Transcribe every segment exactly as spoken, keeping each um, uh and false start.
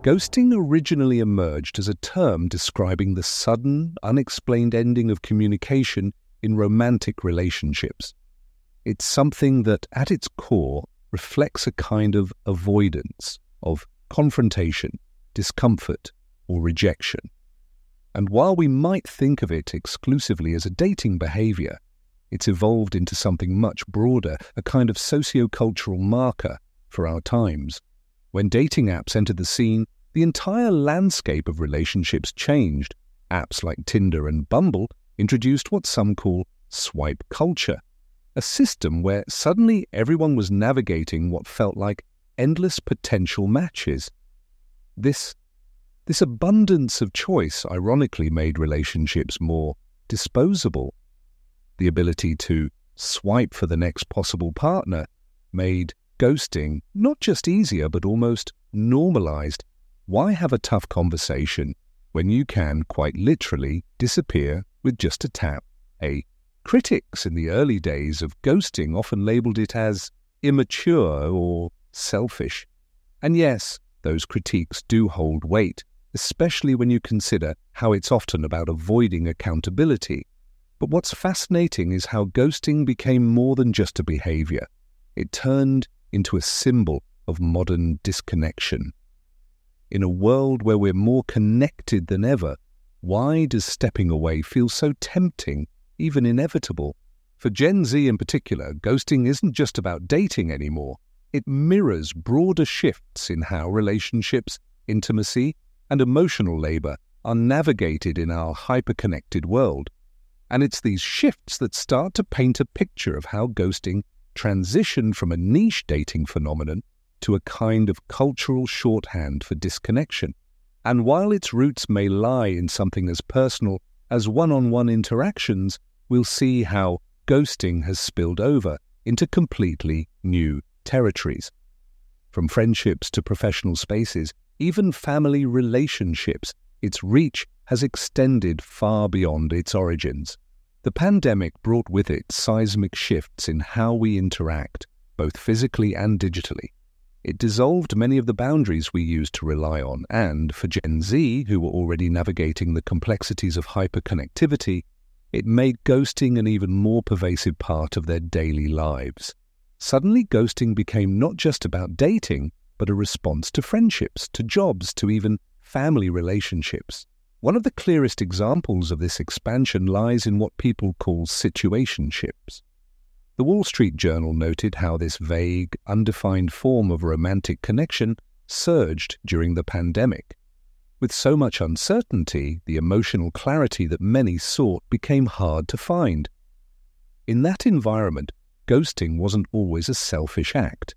Ghosting originally emerged as a term describing the sudden, unexplained ending of communication in romantic relationships. It's something that, at its core, reflects a kind of avoidance of confrontation, discomfort, or rejection. And while we might think of it exclusively as a dating behavior, it's evolved into something much broader, a kind of socio-cultural marker for our times. When dating apps entered the scene, the entire landscape of relationships changed. Apps like Tinder and Bumble introduced what some call swipe culture, a system where suddenly everyone was navigating what felt like endless potential matches. This, this abundance of choice ironically made relationships more disposable. The ability to swipe for the next possible partner made ghosting not just easier but almost normalized. Why have a tough conversation when you can quite literally disappear with just a tap? A critics in the early days of ghosting often labeled it as immature or selfish. And yes, those critiques do hold weight, especially when you consider how it's often about avoiding accountability. But what's fascinating is how ghosting became more than just a behavior. It turned into a symbol of modern disconnection. In a world where we're more connected than ever, why does stepping away feel so tempting, even inevitable? For Gen Z in particular, ghosting isn't just about dating anymore. It mirrors broader shifts in how relationships, intimacy, and emotional labor are navigated in our hyper-connected world. And it's these shifts that start to paint a picture of how ghosting transitioned from a niche dating phenomenon to a kind of cultural shorthand for disconnection. And while its roots may lie in something as personal as one-on-one interactions, we'll see how ghosting has spilled over into completely new territories. From friendships to professional spaces, even family relationships, its reach has extended far beyond its origins. The pandemic brought with it seismic shifts in how we interact, both physically and digitally. It dissolved many of the boundaries we used to rely on, and for Gen Z, who were already navigating the complexities of hyperconnectivity, it made ghosting an even more pervasive part of their daily lives. Suddenly, ghosting became not just about dating, but a response to friendships, to jobs, to even family relationships. One of the clearest examples of this expansion lies in what people call situationships. The Wall Street Journal noted how this vague, undefined form of romantic connection surged during the pandemic. With so much uncertainty, the emotional clarity that many sought became hard to find. In that environment, ghosting wasn't always a selfish act.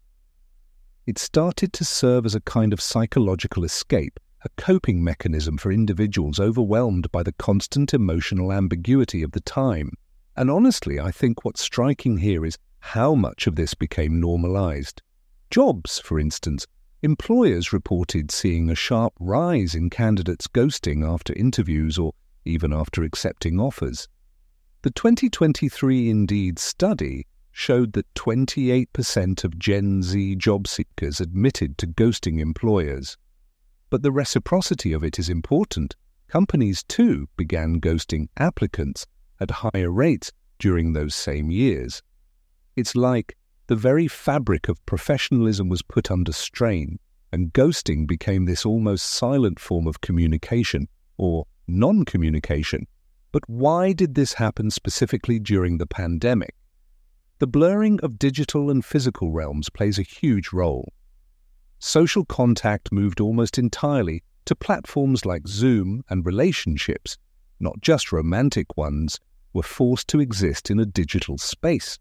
It started to serve as a kind of psychological escape, a coping mechanism for individuals overwhelmed by the constant emotional ambiguity of the time. And honestly, I think what's striking here is how much of this became normalized. Jobs, for instance, employers reported seeing a sharp rise in candidates ghosting after interviews or even after accepting offers. The twenty twenty-three Indeed study showed that twenty-eight percent of Gen Z job seekers admitted to ghosting employers. But the reciprocity of it is important. Companies, too, began ghosting applicants at higher rates during those same years. It's like the very fabric of professionalism was put under strain, and ghosting became this almost silent form of communication, or non-communication. But why did this happen specifically during the pandemic? The blurring of digital and physical realms plays a huge role. Social contact moved almost entirely to platforms like Zoom, and relationships, not just romantic ones, were forced to exist in a digital space.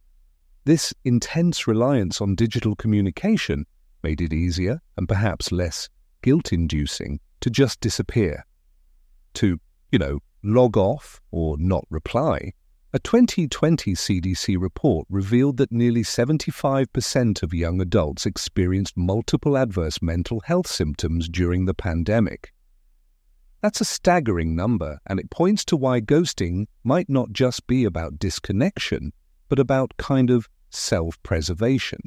This intense reliance on digital communication made it easier and perhaps less guilt-inducing to just disappear. To, you know, log off or not reply. A twenty twenty C D C report revealed that nearly seventy-five percent of young adults experienced multiple adverse mental health symptoms during the pandemic. That's a staggering number, and it points to why ghosting might not just be about disconnection, but about kind of self-preservation.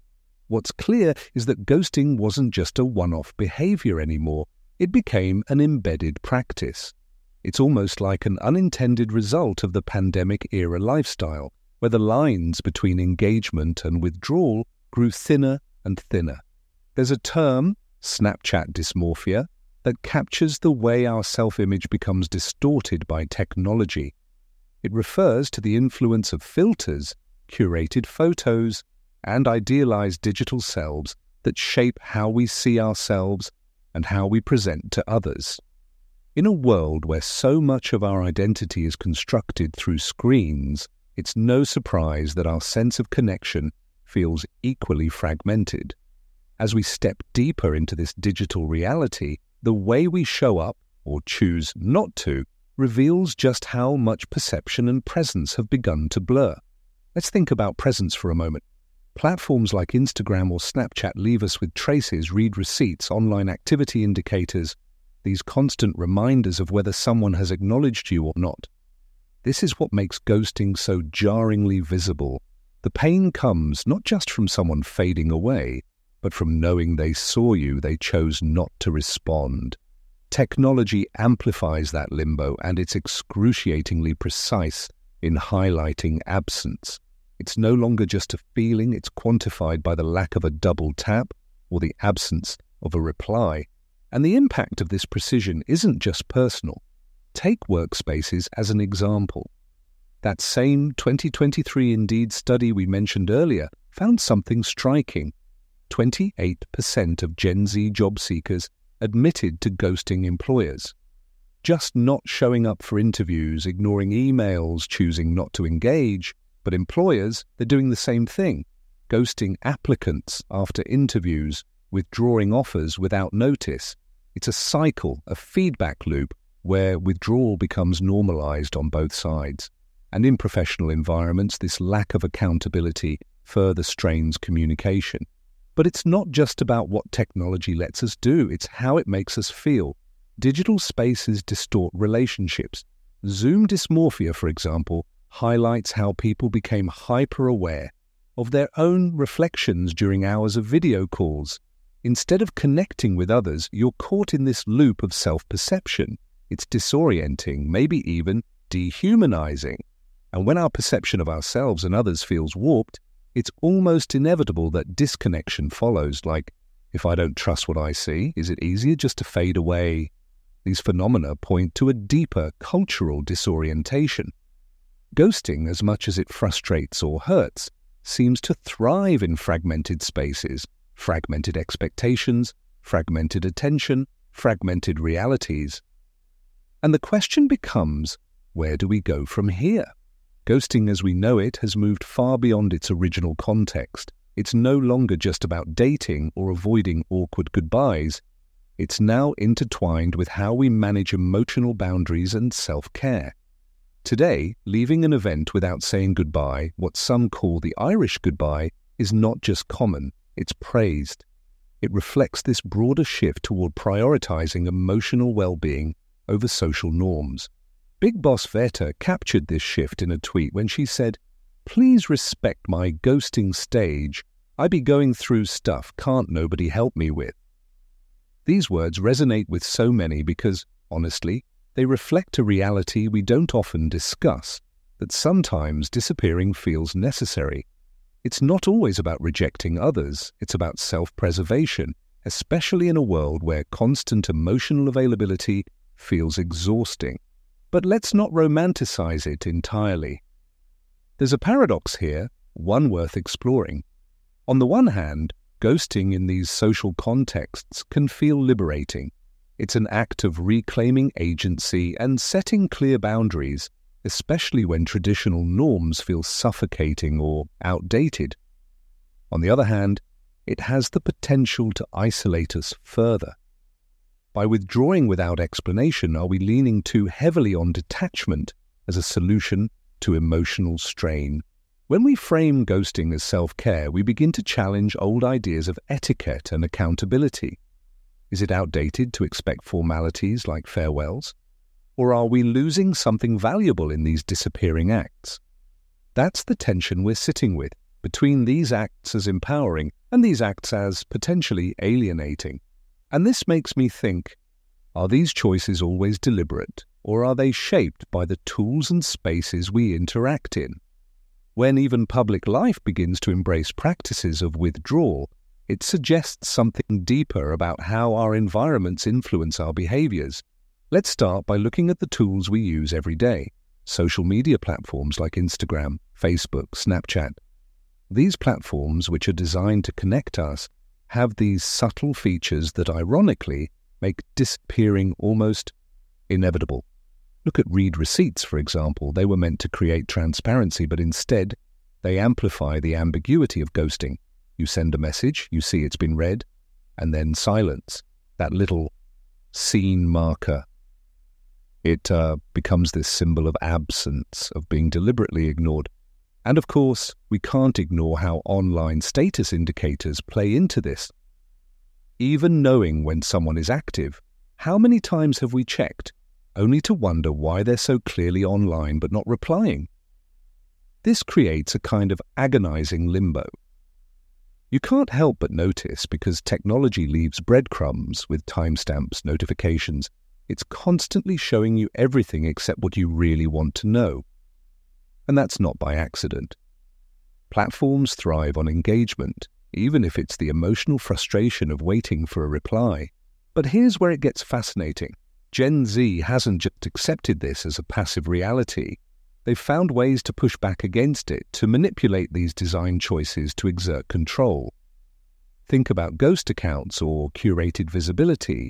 What's clear is that ghosting wasn't just a one-off behavior anymore. It became an embedded practice. It's almost like an unintended result of the pandemic-era lifestyle, where the lines between engagement and withdrawal grew thinner and thinner. There's a term, Snapchat dysmorphia, that captures the way our self-image becomes distorted by technology. It refers to the influence of filters, curated photos, and idealized digital selves that shape how we see ourselves and how we present to others. In a world where so much of our identity is constructed through screens, it's no surprise that our sense of connection feels equally fragmented. As we step deeper into this digital reality, the way we show up, or choose not to, reveals just how much perception and presence have begun to blur. Let's think about presence for a moment. Platforms like Instagram or Snapchat leave us with traces, read receipts, online activity indicators, these constant reminders of whether someone has acknowledged you or not. This is what makes ghosting so jarringly visible. The pain comes not just from someone fading away, but from knowing they saw you, they chose not to respond. Technology amplifies that limbo, and it's excruciatingly precise in highlighting absence. It's no longer just a feeling, it's quantified by the lack of a double tap or the absence of a reply. And the impact of this precision isn't just personal. Take workspaces as an example. That same twenty twenty-three Indeed study we mentioned earlier found something striking. twenty-eight percent of Gen Z job seekers admitted to ghosting employers. Just not showing up for interviews, ignoring emails, choosing not to engage. But employers, they're doing the same thing, ghosting applicants after interviews, withdrawing offers without notice. It's a cycle, a feedback loop, where withdrawal becomes normalized on both sides. And in professional environments, this lack of accountability further strains communication. But it's not just about what technology lets us do, it's how it makes us feel. Digital spaces distort relationships. Zoom dysmorphia, for example, highlights how people became hyper-aware of their own reflections during hours of video calls. Instead of connecting with others, you're caught in this loop of self-perception. It's disorienting, maybe even dehumanizing. And when our perception of ourselves and others feels warped, it's almost inevitable that disconnection follows. Like, if I don't trust what I see, is it easier just to fade away? These phenomena point to a deeper cultural disorientation. Ghosting, as much as it frustrates or hurts, seems to thrive in fragmented spaces, fragmented expectations, fragmented attention, fragmented realities. And the question becomes, where do we go from here? Ghosting as we know it has moved far beyond its original context. It's no longer just about dating or avoiding awkward goodbyes. It's now intertwined with how we manage emotional boundaries and self-care. Today, leaving an event without saying goodbye, what some call the Irish goodbye, is not just common, it's praised. It reflects this broader shift toward prioritizing emotional well-being over social norms. Big Boss Veta captured this shift in a tweet when she said, "Please respect my ghosting stage. I be going through stuff can't nobody help me with." These words resonate with so many because, honestly, they reflect a reality we don't often discuss, that sometimes disappearing feels necessary. It's not always about rejecting others, it's about self-preservation, especially in a world where constant emotional availability feels exhausting. But let's not romanticize it entirely. There's a paradox here, one worth exploring. On the one hand, ghosting in these social contexts can feel liberating. It's an act of reclaiming agency and setting clear boundaries, especially when traditional norms feel suffocating or outdated. On the other hand, it has the potential to isolate us further. By withdrawing without explanation, are we leaning too heavily on detachment as a solution to emotional strain? When we frame ghosting as self-care, we begin to challenge old ideas of etiquette and accountability. Is it outdated to expect formalities like farewells? Or are we losing something valuable in these disappearing acts? That's the tension we're sitting with, between these acts as empowering and these act as potentially alienating. And this makes me think, are these choices always deliberate, or are they shaped by the tools and spaces we interact in? When even public life begins to embrace practices of withdrawal, it suggests something deeper about how our environments influence our behaviors. Let's start by looking at the tools we use every day. Social media platforms like Instagram, Facebook, Snapchat. These platforms, which are designed to connect us, have these subtle features that ironically make disappearing almost inevitable. Look at read receipts, for example. They were meant to create transparency, but instead they amplify the ambiguity of ghosting. You send a message, you see it's been read, and then silence. That little scene marker. It uh, becomes this symbol of absence, of being deliberately ignored. And of course, we can't ignore how online status indicators play into this. Even knowing when someone is active, how many times have we checked, only to wonder why they're so clearly online but not replying? This creates a kind of agonizing limbo. You can't help but notice, because technology leaves breadcrumbs with timestamps, notifications. It's constantly showing you everything except what you really want to know. And that's not by accident. Platforms thrive on engagement, even if it's the emotional frustration of waiting for a reply. But here's where it gets fascinating. Gen Z hasn't just accepted this as a passive reality. They've found ways to push back against it, to manipulate these design choices to exert control. Think about ghost accounts or curated visibility.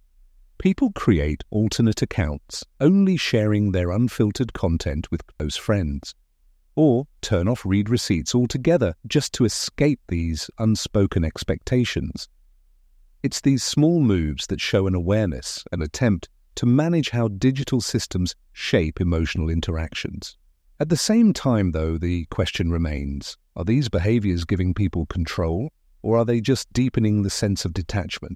People create alternate accounts, only sharing their unfiltered content with close friends. Or turn off read receipts altogether just to escape these unspoken expectations. It's these small moves that show an awareness, an attempt to manage how digital systems shape emotional interactions. At the same time, though, the question remains, are these behaviors giving people control, or are they just deepening the sense of detachment?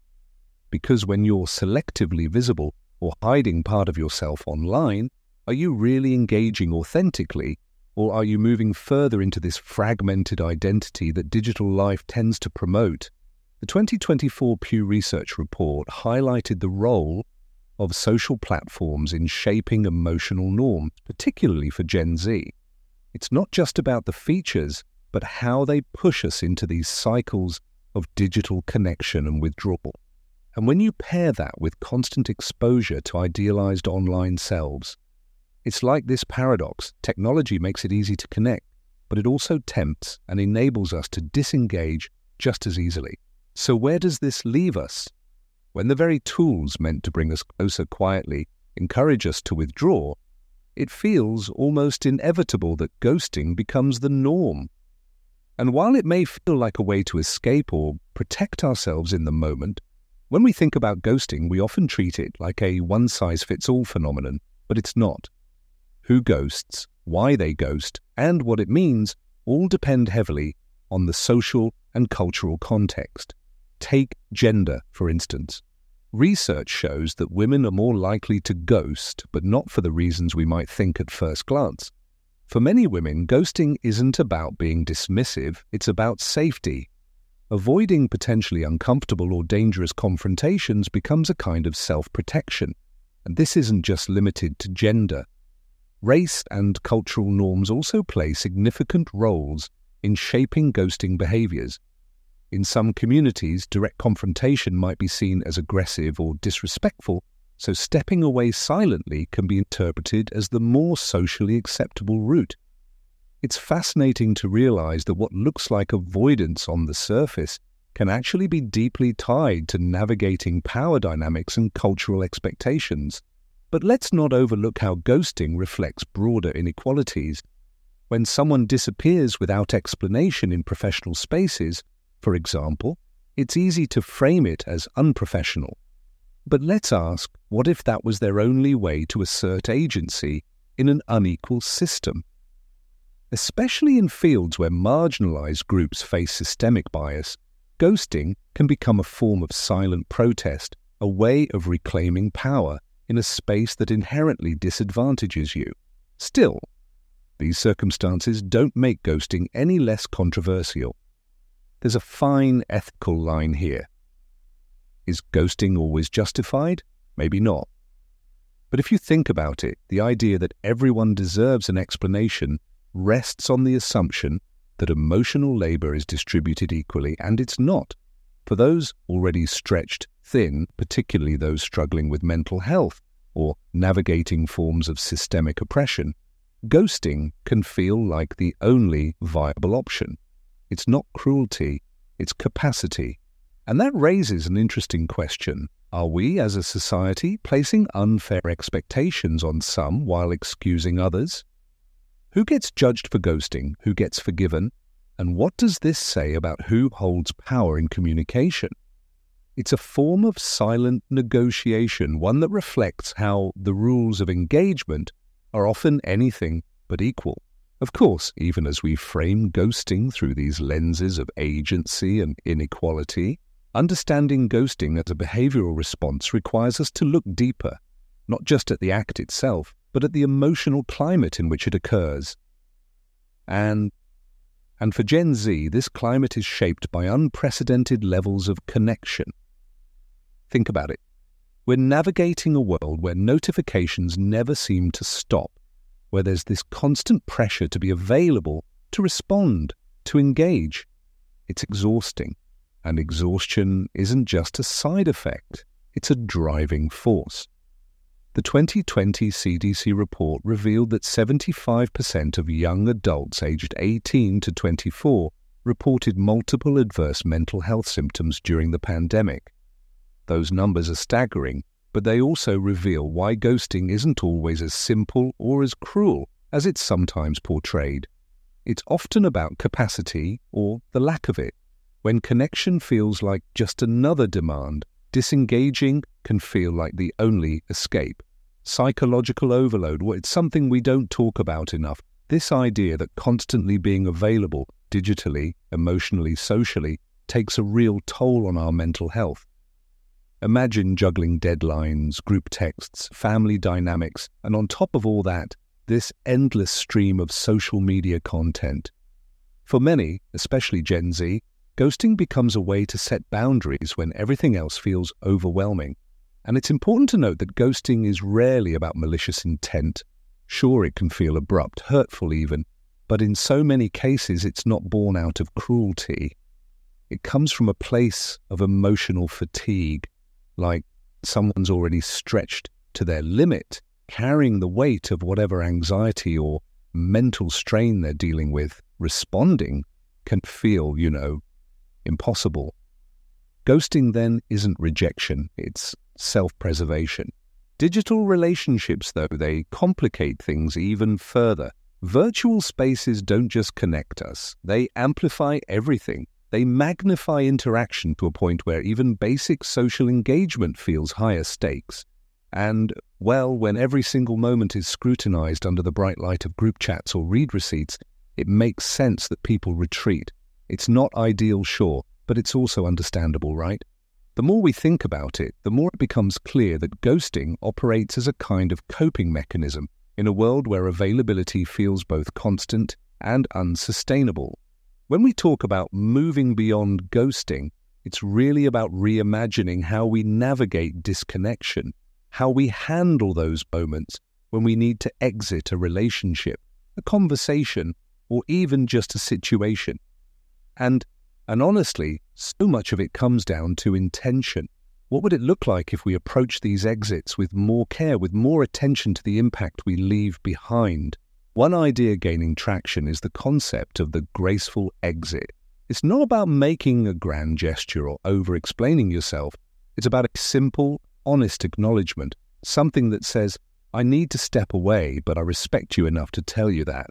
Because when you're selectively visible or hiding part of yourself online, are you really engaging authentically, or are you moving further into this fragmented identity that digital life tends to promote? The twenty twenty-four Pew Research report highlighted the role of social platforms in shaping emotional norms, particularly for Gen Z. It's not just about the features, but how they push us into these cycles of digital connection and withdrawal. And when you pair that with constant exposure to idealized online selves, it's like this paradox. Technology makes it easy to connect, but it also tempts and enables us to disengage just as easily. So where does this leave us? When the very tools meant to bring us closer quietly encourage us to withdraw, it feels almost inevitable that ghosting becomes the norm. And while it may feel like a way to escape or protect ourselves in the moment, when we think about ghosting, we often treat it like a one-size-fits-all phenomenon, but it's not. Who ghosts, why they ghost, and what it means all depend heavily on the social and cultural context. Take gender, for instance. Research shows that women are more likely to ghost, but not for the reasons we might think at first glance. For many women, ghosting isn't about being dismissive, it's about safety. Avoiding potentially uncomfortable or dangerous confrontations becomes a kind of self-protection. And this isn't just limited to gender. Race and cultural norms also play significant roles in shaping ghosting behaviors. In some communities, direct confrontation might be seen as aggressive or disrespectful, so stepping away silently can be interpreted as the more socially acceptable route. It's fascinating to realize that what looks like avoidance on the surface can actually be deeply tied to navigating power dynamics and cultural expectations. But let's not overlook how ghosting reflects broader inequalities. When someone disappears without explanation in professional spaces, for example, it's easy to frame it as unprofessional. But let's ask, what if that was their only way to assert agency in an unequal system? Especially in fields where marginalized groups face systemic bias, ghosting can become a form of silent protest, a way of reclaiming power in a space that inherently disadvantages you. Still, these circumstances don't make ghosting any less controversial. There's a fine ethical line here. Is ghosting always justified? Maybe not. But if you think about it, the idea that everyone deserves an explanation rests on the assumption that emotional labor is distributed equally, and it's not. For those already stretched thin, particularly those struggling with mental health or navigating forms of systemic oppression, ghosting can feel like the only viable option. It's not cruelty, it's capacity. And that raises an interesting question. Are we, as a society, placing unfair expectations on some while excusing others? Who gets judged for ghosting? Who gets forgiven? And what does this say about who holds power in communication? It's a form of silent negotiation, one that reflects how the rules of engagement are often anything but equal. Of course, even as we frame ghosting through these lenses of agency and inequality, understanding ghosting as a behavioral response requires us to look deeper, not just at the act itself, but at the emotional climate in which it occurs. And, and for Gen Z, this climate is shaped by unprecedented levels of connection. Think about it. We're navigating a world where notifications never seem to stop, where there's this constant pressure to be available, to respond, to engage. It's exhausting. And exhaustion isn't just a side effect, it's a driving force. The twenty twenty C D C report revealed that seventy-five percent of young adults aged eighteen to twenty-four reported multiple adverse mental health symptoms during the pandemic. Those numbers are staggering, but they also reveal why ghosting isn't always as simple or as cruel as it's sometimes portrayed. It's often about capacity or the lack of it. When connection feels like just another demand, disengaging can feel like the only escape. Psychological overload, well, it's something we don't talk about enough. This idea that constantly being available, digitally, emotionally, socially, takes a real toll on our mental health. Imagine juggling deadlines, group texts, family dynamics, and on top of all that, this endless stream of social media content. For many, especially Gen Z, ghosting becomes a way to set boundaries when everything else feels overwhelming. And it's important to note that ghosting is rarely about malicious intent. Sure, it can feel abrupt, hurtful even, but in so many cases it's not born out of cruelty. It comes from a place of emotional fatigue, like someone's already stretched to their limit, carrying the weight of whatever anxiety or mental strain they're dealing with. Responding can feel, you know, impossible. Ghosting then isn't rejection, it's self-preservation. Digital relationships, though, they complicate things even further. Virtual spaces don't just connect us, they amplify everything. They magnify interaction to a point where even basic social engagement feels higher stakes. And, well, when every single moment is scrutinized under the bright light of group chats or read receipts, it makes sense that people retreat. It's not ideal, sure, but it's also understandable, right? The more we think about it, the more it becomes clear that ghosting operates as a kind of coping mechanism in a world where availability feels both constant and unsustainable. When we talk about moving beyond ghosting, it's really about reimagining how we navigate disconnection, how we handle those moments when we need to exit a relationship, a conversation, or even just a situation. And, and honestly, so much of it comes down to intention. What would it look like if we approach these exits with more care, with more attention to the impact we leave behind? One idea gaining traction is the concept of the graceful exit. It's not about making a grand gesture or over-explaining yourself. It's about a simple, honest acknowledgement, something that says, I need to step away, but I respect you enough to tell you that.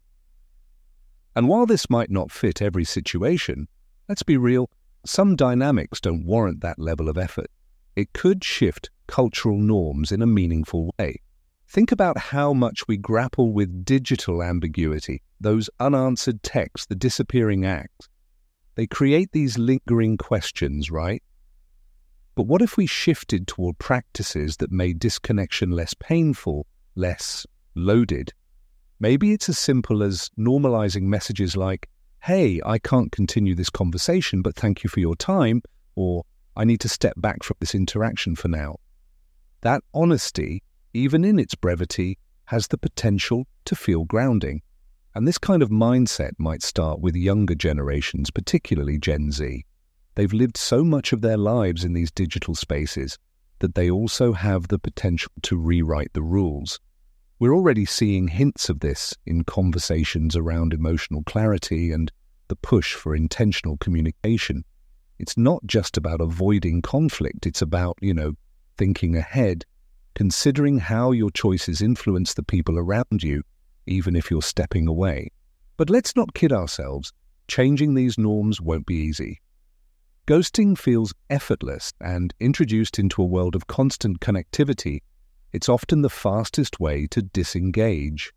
And while this might not fit every situation, let's be real, some dynamics don't warrant that level of effort. It could shift cultural norms in a meaningful way. Think about how much we grapple with digital ambiguity, those unanswered texts, the disappearing acts. They create these lingering questions, right? But what if we shifted toward practices that made disconnection less painful, less loaded? Maybe it's as simple as normalizing messages like, hey, I can't continue this conversation, but thank you for your time, or I need to step back from this interaction for now. That honesty, even in its brevity, has the potential to feel grounding. And this kind of mindset might start with younger generations, particularly Gen Z. They've lived so much of their lives in these digital spaces that they also have the potential to rewrite the rules. We're already seeing hints of this in conversations around emotional clarity and the push for intentional communication. It's not just about avoiding conflict, it's about, you know, thinking ahead, considering how your choices influence the people around you, even if you're stepping away. But let's not kid ourselves, changing these norms won't be easy. Ghosting feels effortless, and introduced into a world of constant connectivity, it's often the fastest way to disengage.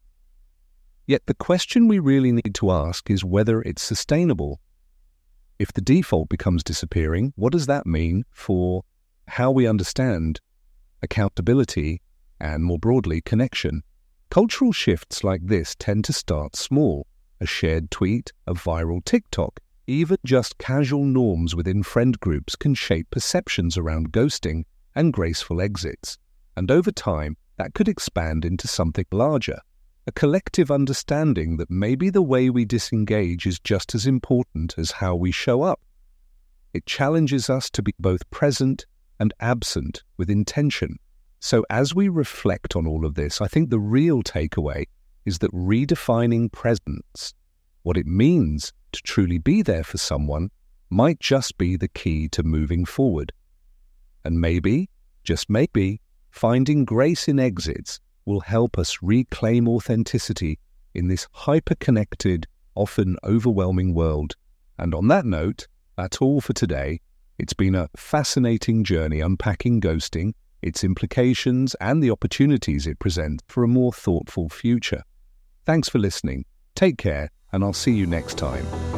Yet the question we really need to ask is whether it's sustainable. If the default becomes disappearing, what does that mean for how we understand accountability and, more broadly, connection? Cultural shifts like this tend to start small. A shared tweet, a viral TikTok, even just casual norms within friend groups can shape perceptions around ghosting and graceful exits. And over time, that could expand into something larger, a collective understanding that maybe the way we disengage is just as important as how we show up. It challenges us to be both present and absent with intention. So as we reflect on all of this, I think the real takeaway is that redefining presence, what it means to truly be there for someone, might just be the key to moving forward. And maybe, just maybe, finding grace in exits will help us reclaim authenticity in this hyper-connected, often overwhelming world. And on that note, that's all for today. It's been a fascinating journey unpacking ghosting, its implications, and the opportunities it presents for a more thoughtful future. Thanks for listening. Take care, and I'll see you next time.